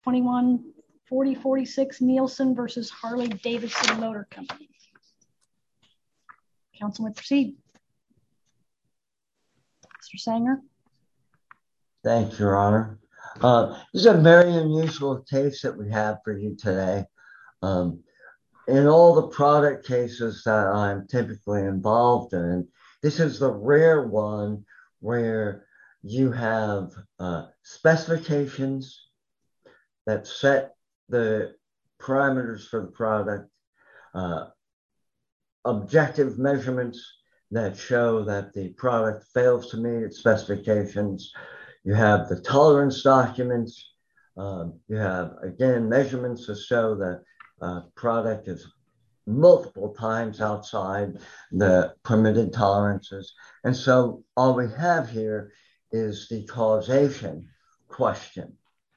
21-4046 Nielsen versus Harley Davidson Motor Company. Council may proceed. Mr. Sanger. Thank you, Your Honor. This is a very unusual case that we have for you today. In all the product cases that I'm typically involved in, this is the rare one where you have specifications that set the parameters for the product, objective measurements that show that the product fails to meet its specifications. You have the tolerance documents. You have, again, measurements to show that product is multiple times outside the permitted tolerances. And so all we have here is the causation question.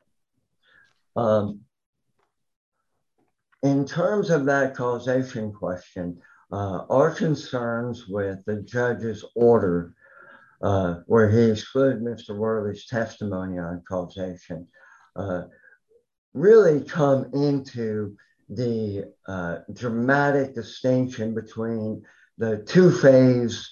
In terms of that causation question, our concerns with the judge's order where he excluded Mr. Worley's testimony on causation really come into the dramatic distinction between the two phases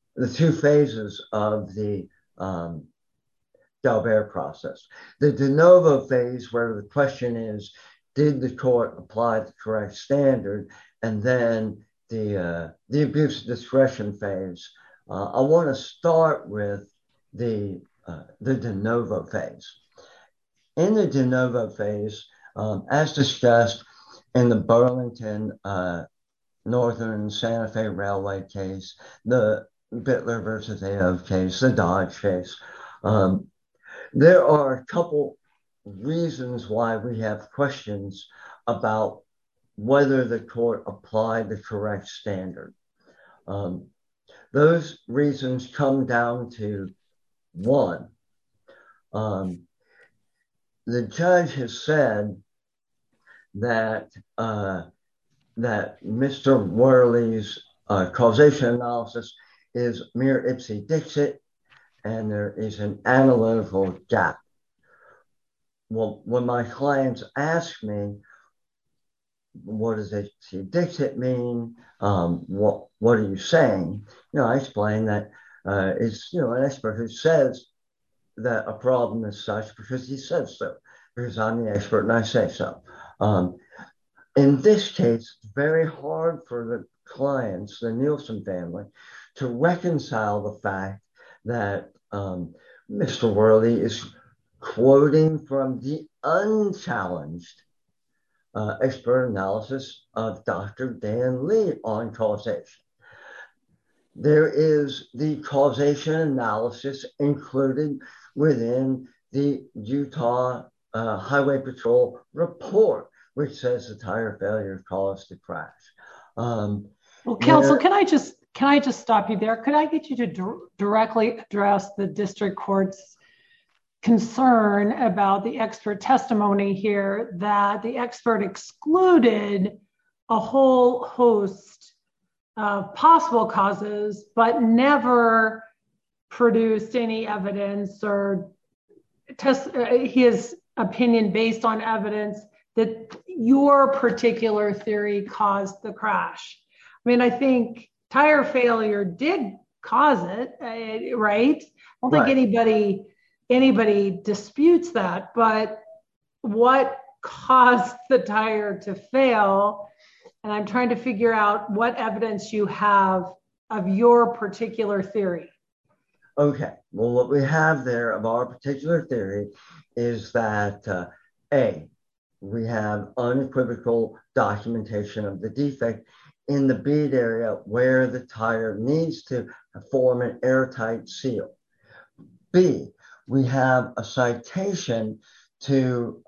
of the Daubert process. The de novo phase, where the question is, did the court apply the correct standard? And then the abuse of discretion phase. I want to start with the de novo phase. In the de novo phase, as discussed in the Burlington Northern Santa Fe Railway case, the Bittler versus AO case, the Dodge case, there are a couple reasons why we have questions about whether the court applied the correct standard. Those reasons come down to one. The judge has said that Mr. Worley's causation analysis is mere ipse dixit, and there is an analytical gap. Well, when my clients ask me, what does ipse dixit mean? What are you saying? I explain that it's an expert who says that a problem is such because he says so, because I'm the expert and I say so. In this case, it's very hard for the clients, the Nielsen family, to reconcile the fact that Mr. Worley is quoting from the unchallenged expert analysis of Dr. Dan Lee on causation. There is the causation analysis included within the Utah Highway Patrol report, which says the tire failure caused the crash. Well, counsel, can I just stop you there? Could I get you to directly address the district court's concern about the expert testimony here, that the expert excluded a whole host of possible causes, but never produced any evidence or his opinion based on evidence that your particular theory caused the crash? I mean, I think tire failure did cause it, right? I don't think anybody disputes that, but what caused the tire to fail? And I'm trying to figure out what evidence you have of your particular theory. Okay, well, what we have there of our particular theory is that we have unequivocal documentation of the defect in the bead area where the tire needs to form an airtight seal. B, we have a citation to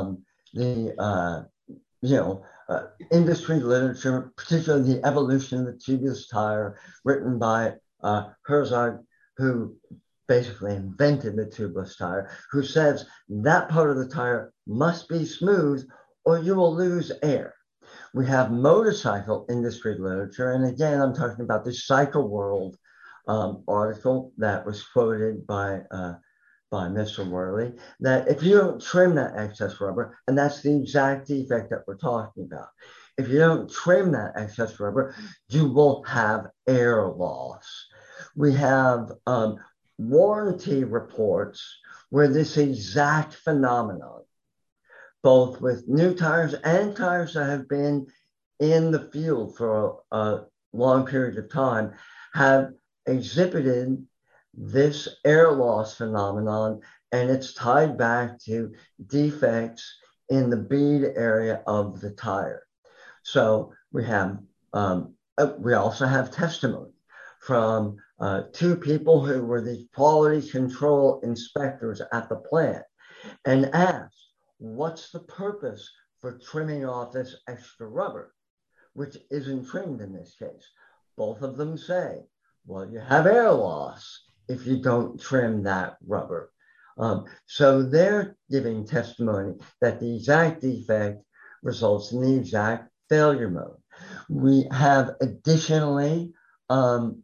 industry literature, particularly the evolution of the tubeless tire, written by Herzog, who basically invented the tubeless tire, who says that part of the tire must be smooth or you will lose air. We have motorcycle industry literature, and again, I'm talking about the Cycle World article that was quoted by by Mr. Worley that if you don't trim that excess rubber, and that's the exact defect that we're talking about, if you don't trim that excess rubber, you will have air loss. We have warranty reports where this exact phenomenon, both with new tires and tires that have been in the field for a long period of time, have exhibited this air loss phenomenon, and it's tied back to defects in the bead area of the tire. So we also have testimony from two people who were the quality control inspectors at the plant and asked, what's the purpose for trimming off this extra rubber, which isn't trimmed in this case? Both of them say, well, you have air loss if you don't trim that rubber. So they're giving testimony that the exact defect results in the exact failure mode. We have additionally the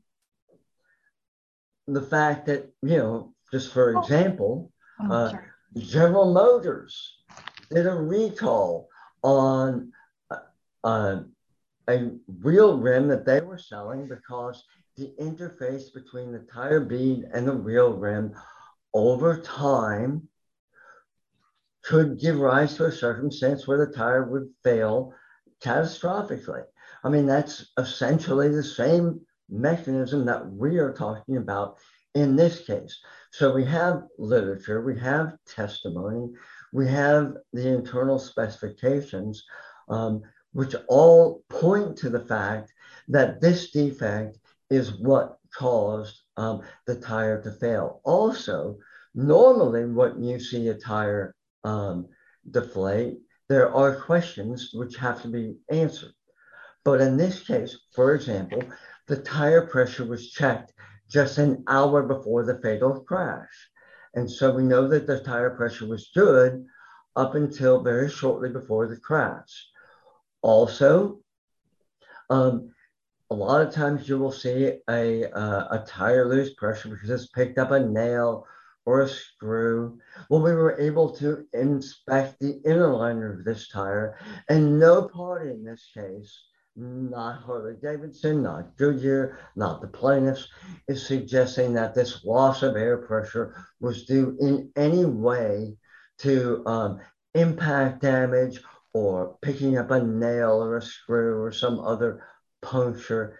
fact that, just for example, General Motors did a recall on a wheel rim that they were selling because the interface between the tire bead and the wheel rim over time could give rise to a circumstance where the tire would fail catastrophically. I mean, that's essentially the same mechanism that we are talking about in this case. So we have literature, we have testimony, we have the internal specifications, which all point to the fact that this defect is what caused the tire to fail. Also, normally when you see a tire deflate, there are questions which have to be answered. But in this case, for example, the tire pressure was checked just an hour before the fatal crash. And so we know that the tire pressure was good up until very shortly before the crash. Also, a lot of times you will see a tire lose pressure because it's picked up a nail or a screw. Well, we were able to inspect the inner liner of this tire, and no party in this case, not Harley-Davidson, not Goodyear, not the plaintiffs, is suggesting that this loss of air pressure was due in any way to impact damage or picking up a nail or a screw or some other puncture.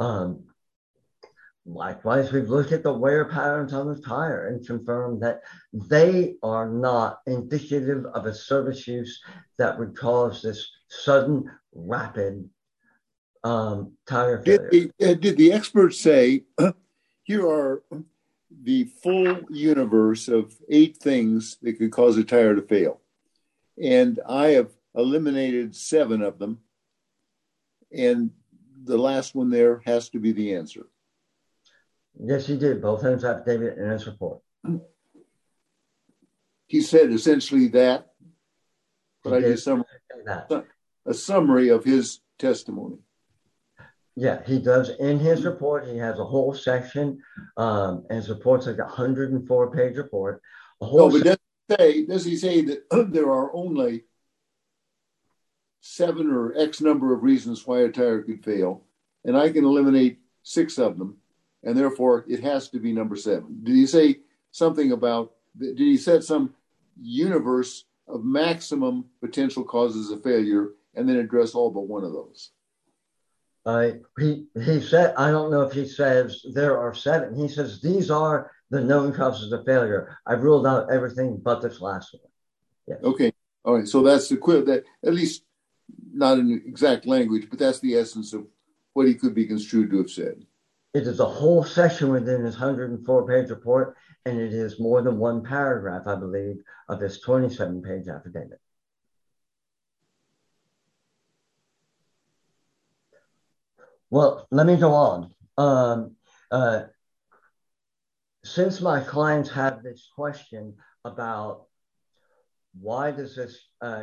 Likewise, we've looked at the wear patterns on the tire and confirmed that they are not indicative of a service use that would cause this sudden, rapid tire failure. Did the experts say, here are the full universe of 8 things that could cause a tire to fail, and I have eliminated 7 of them, and the last one there has to be the answer? Yes, he did. Both in his affidavit and his report. He said essentially that, but I did a summary of his testimony. Yeah, he does. In his report, he has a whole section, and his report's like a 104-page report. Does he say that there are only 7 or X number of reasons why a tire could fail, and I can eliminate 6 of them, and therefore it has to be number 7? Did he say something about, did he set some universe of maximum potential causes of failure and then address all but one of those? He said, I don't know if he says there are 7. He says these are the known causes of failure. I've ruled out everything but this last one. Yes. Okay. All right. So that's that, at least not in exact language, but that's the essence of what he could be construed to have said. It is a whole section within his 104-page report, and it is more than one paragraph, I believe, of his 27-page affidavit. Well, let me go on. Since my clients have this question about why is this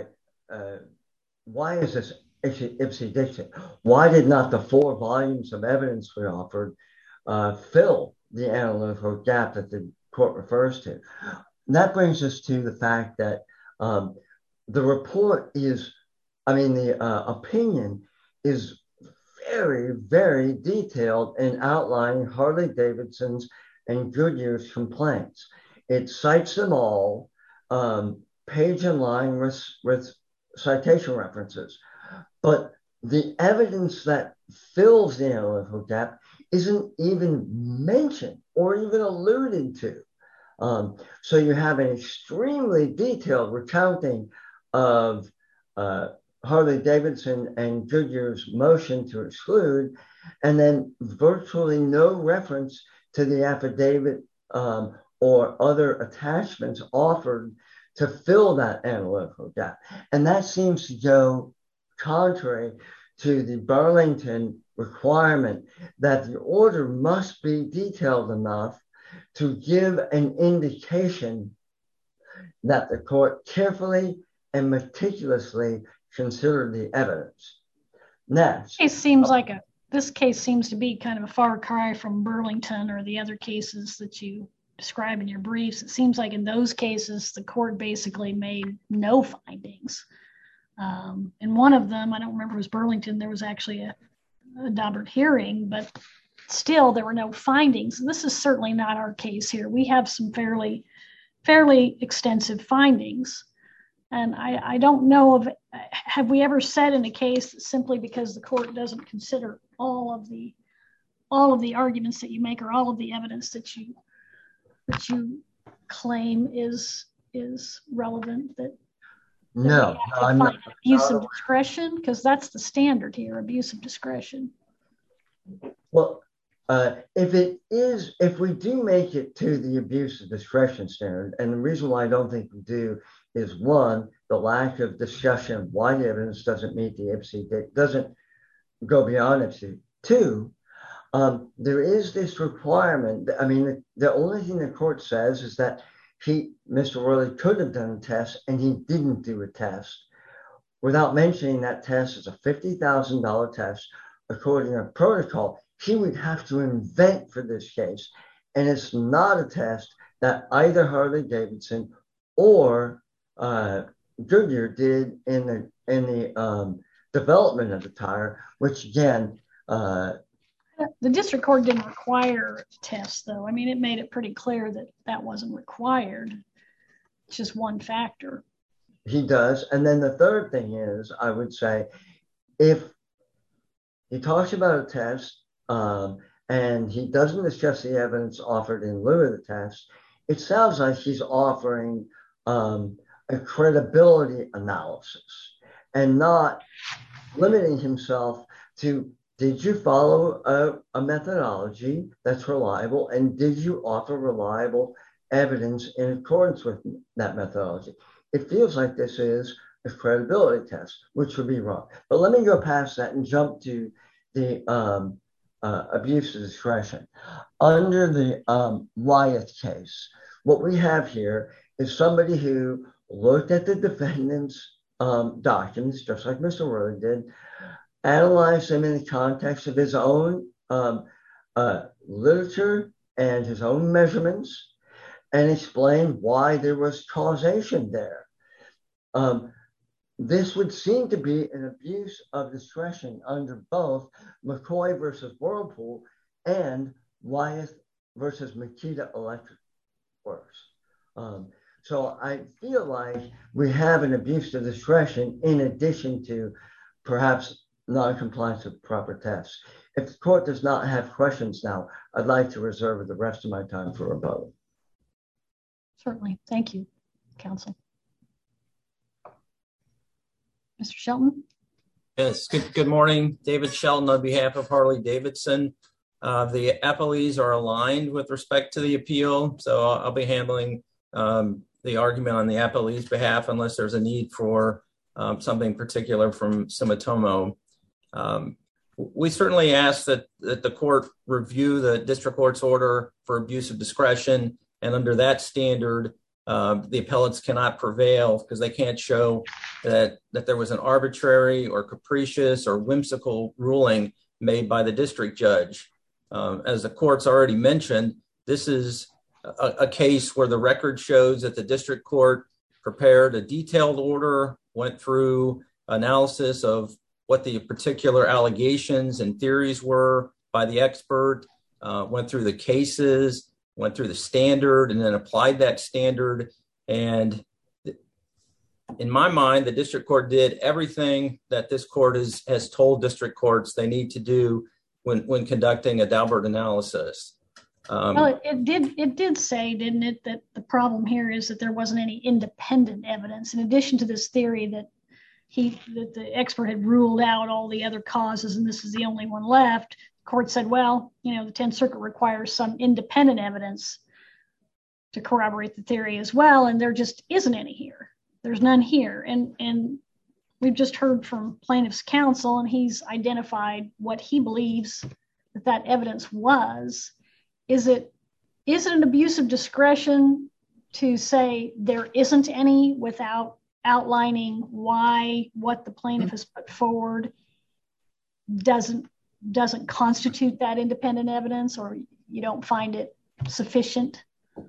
ipsy-dixit? Why did not the 4 volumes of evidence we offered fill the analytical gap that the court refers to. And that brings us to the fact that the report is, the opinion is very, very detailed in outlining Harley-Davidson's and Goodyear's complaints. It cites them all, page and line with citation references. But the evidence that fills the analytical gap isn't even mentioned or even alluded to. So you have an extremely detailed recounting of Harley-Davidson and Goodyear's motion to exclude, and then virtually no reference to the affidavit or other attachments offered to fill that analytical gap. And that seems to go contrary to the Burlington requirement that the order must be detailed enough to give an indication that the court carefully and meticulously considered the evidence. Next. This case seems to be kind of a far cry from Burlington or the other cases that you describe in your briefs. It seems like in those cases, the court basically made no findings. In one of them, I don't remember if it was Burlington, there was actually a Daubert hearing, but still there were no findings. And this is certainly not our case here. We have some fairly extensive findings. And I don't know have we ever said in a case that simply because the court doesn't consider all of the arguments that you make or all of the evidence that you claim is relevant that no, I'm not. Abuse of discretion, because that's the standard here, abuse of discretion. Well, if we do make it to the abuse of discretion standard, and the reason why I don't think we do is one, the lack of discussion of why the evidence doesn't meet the IPSI, doesn't go beyond IPSI. Two, there is this requirement. The only thing the court says is that Mr. Worley could have done a test and he didn't do a test, without mentioning that test is a $50,000 test according to protocol he would have to invent for this case. And it's not a test that either Harley-Davidson or Goodyear did in the development of the tire, which again, the district court didn't require a test, though. It made it pretty clear that wasn't required. It's just one factor. He does. And then the third thing is, I would say, if he talks about a test and he doesn't discuss the evidence offered in lieu of the test, it sounds like he's offering a credibility analysis and not limiting himself to, did you follow a methodology that's reliable, and did you offer reliable evidence in accordance with that methodology? It feels like this is a credibility test, which would be wrong. But let me go past that and jump to the abuse of discretion. Under the Wyeth case, what we have here is somebody who looked at the defendant's documents, just like Mr. Worley did, analyzed them in the context of his own literature and his own measurements, and explained why there was causation there. This would seem to be an abuse of discretion under both McCoy versus Whirlpool and Wyeth versus Makita Electric Works. So I feel like we have an abuse of discretion in addition to perhaps non-compliance with proper tests. If the court does not have questions now, I'd like to reserve the rest of my time for rebuttal. Certainly. Thank you, counsel. Mr. Shelton? Yes, good morning. David Shelton on behalf of Harley-Davidson. The appellees are aligned with respect to the appeal, so I'll be handling the argument on the appellee's behalf unless there's a need for something particular from Sumitomo. We certainly ask that the court review the district court's order for abuse of discretion, and under that standard, the appellates cannot prevail because they can't show that there was an arbitrary or capricious or whimsical ruling made by the district judge. As the court's already mentioned, this is a case where the record shows that the district court prepared a detailed order, went through analysis of what the particular allegations and theories were by the expert, went through the cases, went through the standard, and then applied that standard. And in my mind, the district court did everything that this court has told district courts they need to do when conducting a Daubert analysis. Well, it did say, didn't it, that the problem here is that there wasn't any independent evidence in addition to this theory that the expert had ruled out all the other causes and this is the only one left. The court said, well, the 10th Circuit requires some independent evidence to corroborate the theory as well, and there just isn't any here. There's none here, and we've just heard from plaintiff's counsel, and he's identified what he believes that evidence was. Is it an abuse of discretion to say there isn't any without outlining why what the plaintiff has put forward doesn't constitute that independent evidence, or you don't find it sufficient?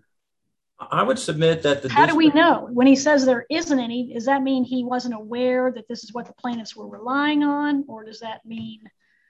I would submit that how do we know when he says there isn't any? Does that mean he wasn't aware that this is what the plaintiffs were relying on, or does that mean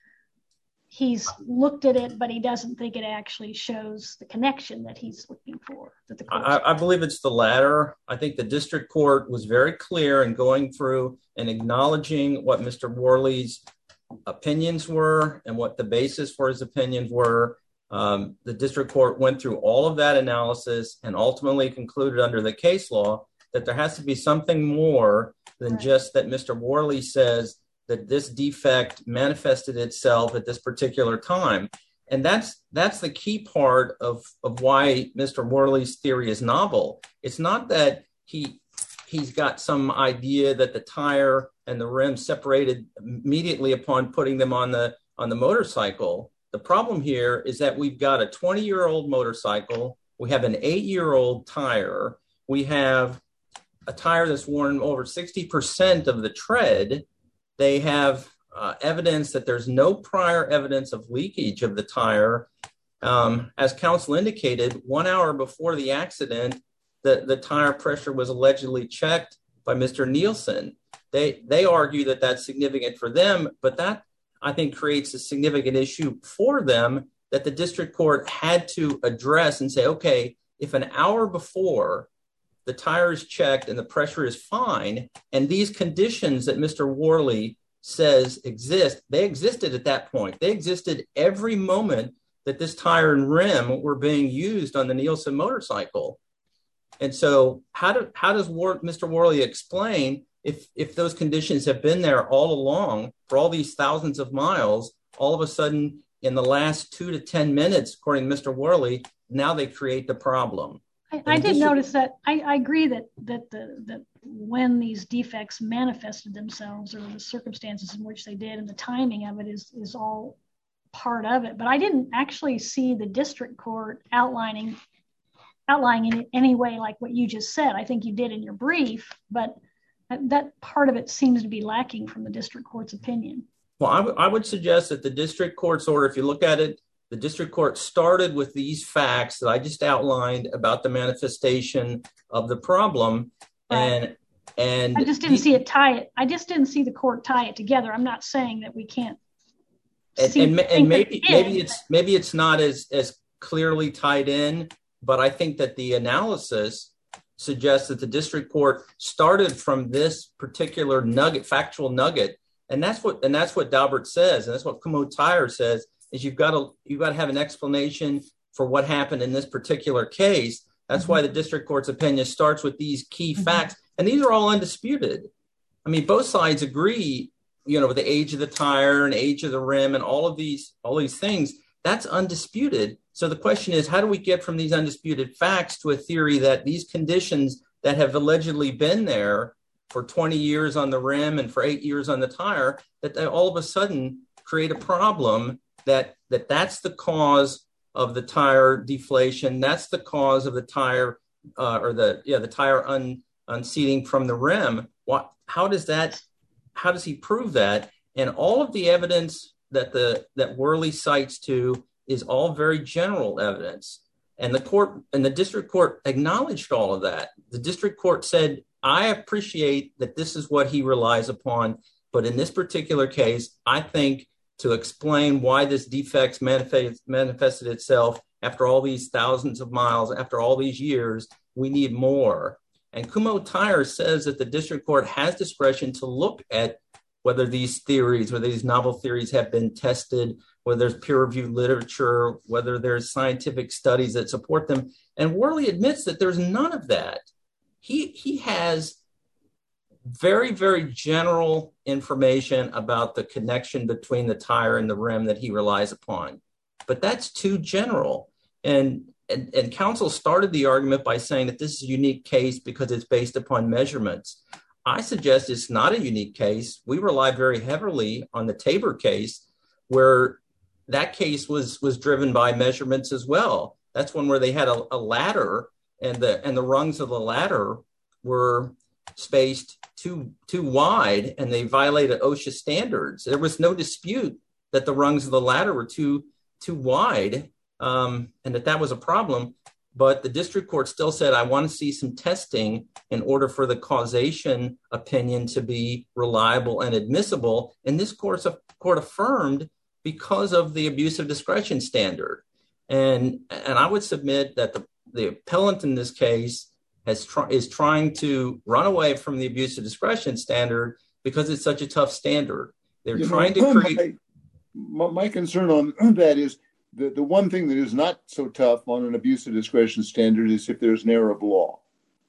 he's looked at it but he doesn't think it actually shows the connection that he's looking for? I believe it's the latter. I think the district court was very clear in going through and acknowledging what Mr. Worley's opinions were and what the basis for his opinions were. The district court went through all of that analysis and ultimately concluded under the case law that there has to be something more than just that Mr. Worley says that this defect manifested itself at this particular time. And that's the key part of why Mr. Worley's theory is novel. It's not that he's got some idea that the tire and the rim separated immediately upon putting them on the motorcycle. The problem here is that we've got a 20-year-old motorcycle. We have an 8-year-old tire. We have a tire that's worn over 60% of the tread. They have evidence that there's no prior evidence of leakage of the tire. As counsel indicated, 1 hour before the accident, the tire pressure was allegedly checked by Mr. Nielsen. They argue that that's significant for them, but that, I think, creates a significant issue for them that the district court had to address and say, okay, if an hour before the tire is checked and the pressure is fine, and these conditions that Mr. Worley says exist, they existed at that point. They existed every moment that this tire and rim were being used on the Nielsen motorcycle. And so how does Mr. Worley explain if those conditions have been there all along for all these thousands of miles, all of a sudden in the last 2 to 10 minutes, according to Mr. Worley, now they create the problem? I did notice that. I agree that when these defects manifested themselves, or the circumstances in which they did and the timing of it is all part of it. But I didn't actually see the district court outlining it any way like what you just said. I think you did in your brief, but that part of it seems to be lacking from the district court's opinion. Well, I would suggest that the district court's order, if you look at it, the district court started with these facts that I just outlined about the manifestation of the problem. Right. And I just didn't see it tie it. I just didn't see the court tie it together. I'm not saying that we can't. Maybe it's not as clearly tied in, but I think that the analysis suggests that the district court started from this particular factual nugget. And that's what Daubert says. And that's what Kumho Tire says, is you've got to have an explanation for what happened in this particular case. That's why the district court's opinion starts with these key facts. And these are all undisputed. I mean, both sides agree, with the age of the tire and age of the rim and all these things. That's undisputed. So the question is, how do we get from these undisputed facts to a theory that these conditions that have allegedly been there for 20 years on the rim and for 8 years on the tire, that they all of a sudden create a problem, that's the cause of the tire deflation. That's the cause of the tire the tire unseating from the rim. How does he prove that? And all of the evidence that Worley cites to is all very general evidence. And the district court acknowledged all of that. The district court said, I appreciate that this is what he relies upon, but in this particular case, I think to explain why this defect manifested itself after all these thousands of miles, after all these years, we need more. And Kumho Tyer says that the district court has discretion to look at whether these theories, whether these novel theories have been tested, whether there's peer-reviewed literature, whether there's scientific studies that support them. And Worley admits that there's none of that. He has very, very general information about the connection between the tire and the rim that he relies upon. But that's too general. And counsel started the argument by saying that this is a unique case because it's based upon measurements. I suggest it's not a unique case. We rely very heavily on the Tabor case, where that case was driven by measurements as well. That's one where they had a ladder, and the rungs of the ladder were spaced too wide, and they violated OSHA standards. There was no dispute that the rungs of the ladder were too wide, and that was a problem. But the district court still said, I want to see some testing in order for the causation opinion to be reliable and admissible. And this court affirmed because of the abuse of discretion standard. And I would submit that the appellant in this case is trying to run away from the abuse of discretion standard because it's such a tough standard. They're trying to create. My concern on that is the one thing that is not so tough on an abuse of discretion standard is if there's an error of law.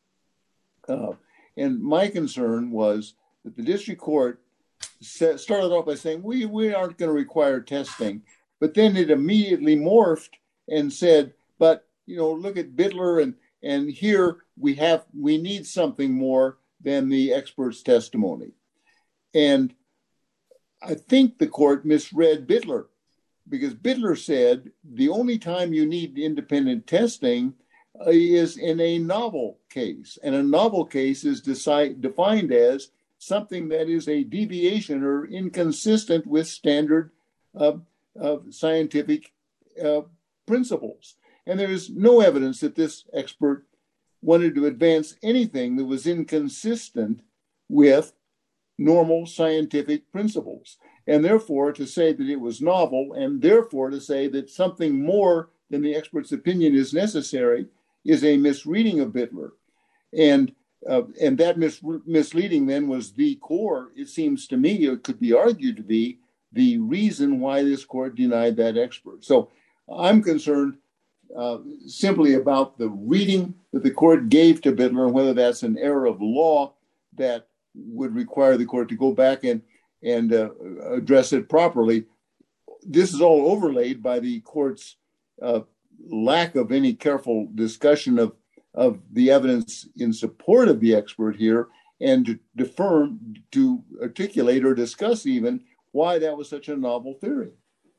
And my concern was that the district court started off by saying, we aren't going to require testing, but then it immediately morphed and said, but, look at Bittler and here we need something more than the expert's testimony. And I think the court misread Bittler, because Bittler said the only time you need independent testing is in a novel case. And a novel case is defined as something that is a deviation or inconsistent with standard scientific principles. And there is no evidence that this expert wanted to advance anything that was inconsistent with normal scientific principles. And therefore, to say that it was novel, and therefore to say that something more than the expert's opinion is necessary, is a misreading of Bittler. And that misleading then was the core, it seems to me, it could be argued to be the reason why this court denied that expert. So I'm concerned simply about the reading that the court gave to Bittler and whether that's an error of law that would require the court to go back and address it properly. This is all overlaid by the court's lack of any careful discussion of the evidence in support of the expert here, and to articulate or discuss even why that was such a novel theory.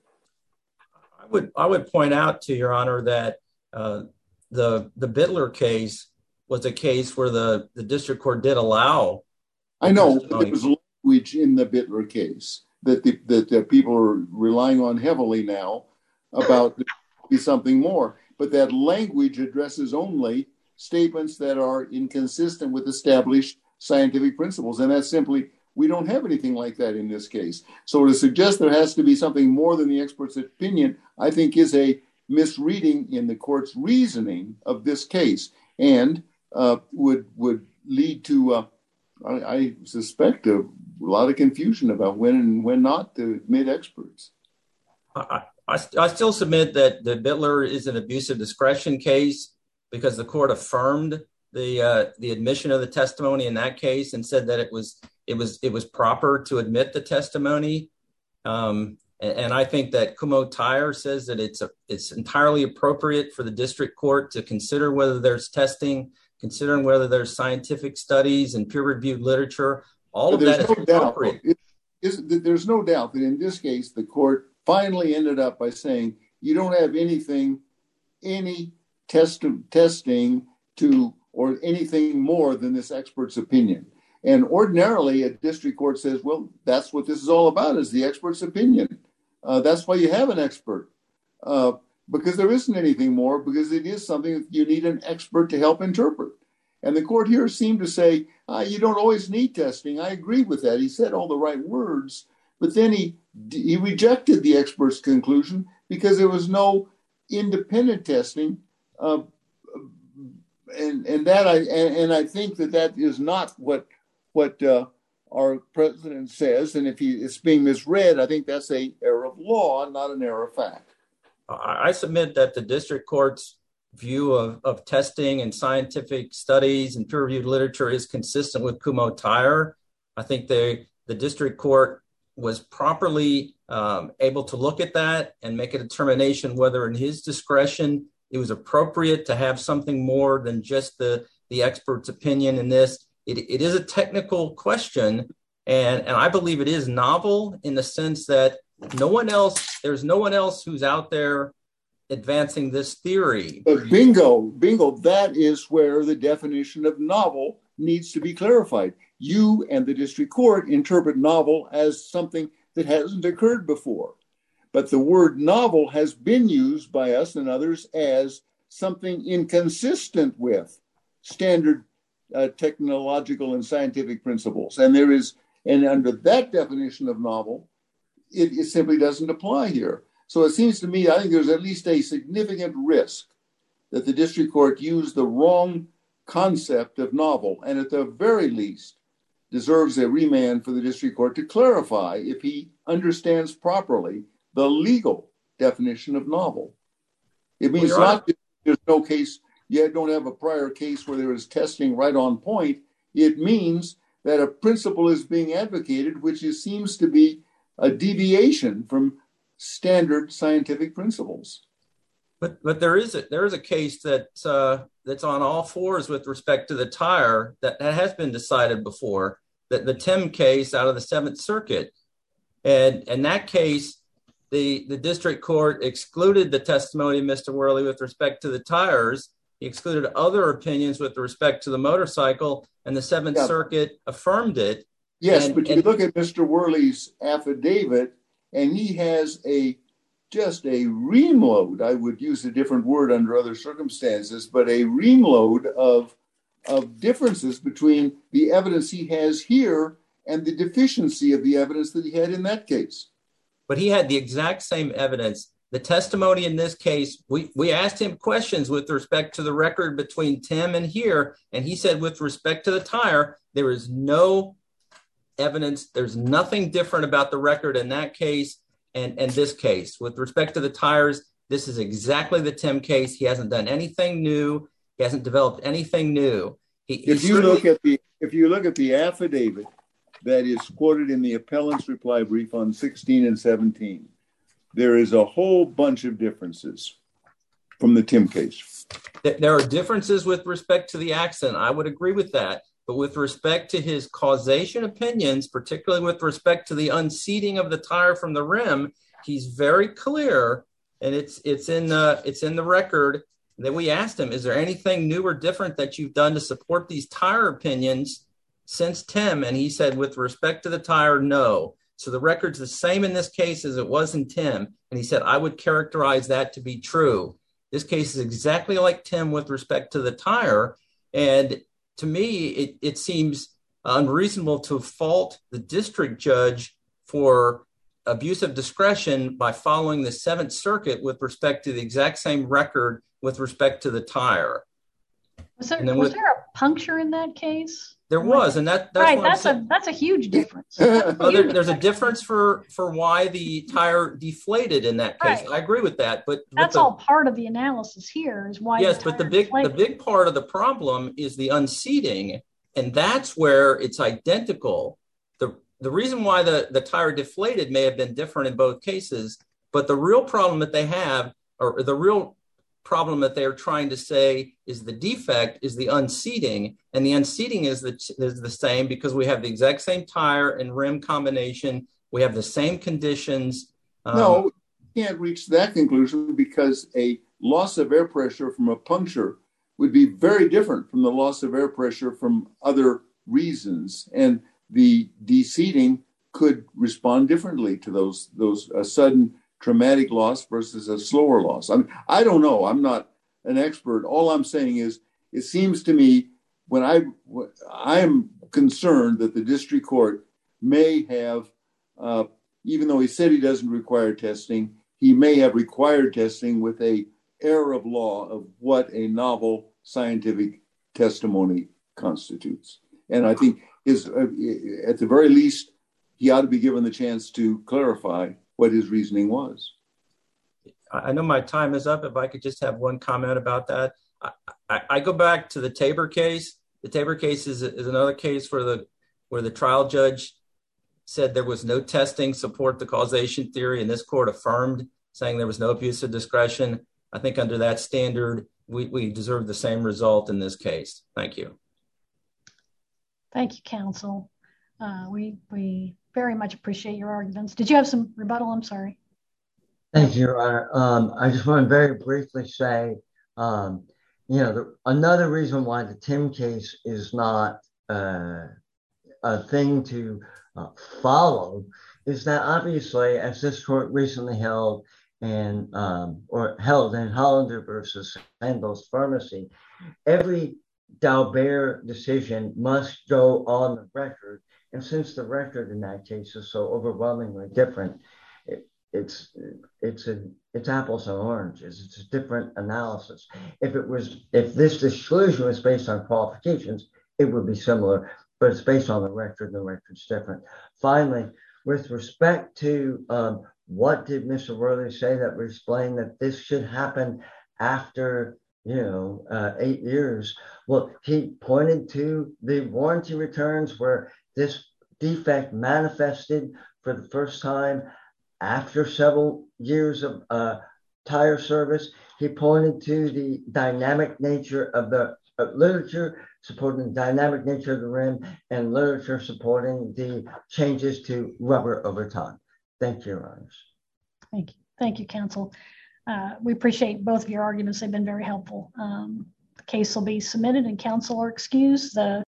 I would point out to Your Honor that the Bittler case was a case where the district court did allow. I know there was language in the Bittler case that people are relying on heavily now about something more, but that language addresses only statements that are inconsistent with established scientific principles. And that's simply, we don't have anything like that in this case. So to suggest there has to be something more than the expert's opinion, I think is a misreading in the court's reasoning of this case, and would lead to, I suspect, a lot of confusion about when and when not to admit experts. I still submit that the Bittler is an abuse of discretion case because the court affirmed the admission of the testimony in that case and said that it was proper to admit the testimony. And I think that Kumho Tyer says that it's entirely appropriate for the district court to consider whether there's testing, considering whether there's scientific studies and peer-reviewed literature. All of that is appropriate. There's no doubt that in this case, the court finally ended up by saying, you don't have any testing to, or anything more than this expert's opinion. And ordinarily, a district court says, well, that's what this is all about, is the expert's opinion. That's why you have an expert. because there isn't anything more, because it is something that you need an expert to help interpret. And the court here seemed to say, you don't always need testing. I agree with that. He said all the right words, but then he rejected the expert's conclusion because there was no independent testing. And I think that is not what our president says. And if it's being misread, I think that's an error of law, not an error of fact. I submit that the district court's view of testing and scientific studies and peer-reviewed literature is consistent with Kumho-Tyer. I think the district court was properly able to look at that and make a determination whether in his discretion it was appropriate to have something more than just the expert's opinion in this. It is a technical question, and I believe it is novel in the sense that there's no one else who's out there advancing this theory. But bingo, that is where the definition of novel needs to be clarified. You and the district court interpret novel as something that hasn't occurred before. But the word novel has been used by us and others as something inconsistent with standard technological and scientific principles. And under that definition of novel, it simply doesn't apply here. So it seems to me, I think there's at least a significant risk that the district court used the wrong concept of novel, and at the very least deserves a remand for the district court to clarify if he understands properly the legal definition of novel. It means not that there's no case, you don't have a prior case where there is testing right on point. It means that a principle is being advocated, which seems to be a deviation from standard scientific principles. But there is a case that's on all fours with respect to the tire that has been decided before, that the Tim case out of the Seventh Circuit. And in that case, the district court excluded the testimony of Mr. Worley with respect to the tires. He excluded other opinions with respect to the motorcycle, and the Seventh Circuit affirmed it. Yes, but you look at Mr. Worley's affidavit, and he has just a reamload. I would use a different word under other circumstances, but a reamload of differences between the evidence he has here and the deficiency of the evidence that he had in that case. But he had the exact same evidence. The testimony in this case, we asked him questions with respect to the record between Tim and here, and he said with respect to the tire, there is no evidence. There's nothing different about the record in that case and this case. With respect to the tires, this is exactly the Tim case. He hasn't done anything new. He hasn't developed anything new. If you look at the affidavit that is quoted in the appellant's reply brief on 16 and 17, there is a whole bunch of differences from the Tim case. There are differences with respect to the accident. I would agree with that. But with respect to his causation opinions, particularly with respect to the unseating of the tire from the rim, he's very clear, and it's in the record that we asked him, is there anything new or different that you've done to support these tire opinions since Tim? And he said, with respect to the tire, no. So the record's the same in this case as it was in Tim. And he said, I would characterize that to be true. This case is exactly like Tim with respect to the tire. And to me, it seems unreasonable to fault the district judge for abuse of discretion by following the Seventh Circuit with respect to the exact same record with respect to the tire. Was there a puncture in that case? There was, and that's right. That's a huge difference. There's a difference for why the tire deflated in that case. Right. I agree with that, but that's all part of the analysis here. Is why? Yes, but the big part of the problem is the unseating, and that's where it's identical. The reason why the tire deflated may have been different in both cases, but the real problem that they have, or the real problem that they're trying to say is the defect is the unseating, and the unseating is the same because we have the exact same tire and rim combination. We have the same conditions. No, you can't reach that conclusion because a loss of air pressure from a puncture would be very different from the loss of air pressure from other reasons, and the deseating could respond differently to those sudden traumatic loss versus a slower loss. I mean, I don't know. I'm not an expert. All I'm saying is, it seems to me when I am concerned that the district court may have, even though he said he doesn't require testing, he may have required testing with a error of law of what a novel scientific testimony constitutes. And I think at the very least, he ought to be given the chance to clarify what his reasoning was. I know my time is up. If I could just have one comment about that. I go back to the Tabor case. The Tabor case is another case where the trial judge said there was no testing support the causation theory, and this court affirmed, saying there was no abuse of discretion. I think under that standard, we deserve the same result in this case. Thank you. Thank you, counsel. We very much appreciate your arguments. Did you have some rebuttal? I'm sorry. Thank you, Your Honor. I just want to very briefly say, another reason why the Tim case is not a thing to follow is that obviously, as this court recently held in Hollander versus Sandoz Pharmacy, every Dalbert decision must go on the record. And since the record in that case is so overwhelmingly different, it's apples and oranges. It's a different analysis. If this exclusion was based on qualifications, it would be similar, but it's based on the record, and the record's different. Finally, with respect to what did Mr. Worley say that would explain that this should happen after 8 years? Well, he pointed to the warranty returns where this defect manifested for the first time after several years of tire service. He pointed to the dynamic nature of the literature supporting the dynamic nature of the rim, and literature supporting the changes to rubber over time. Thank you, Your Honors. Thank you. Thank you, counsel. We appreciate both of your arguments. They've been very helpful. The case will be submitted and counsel are excused.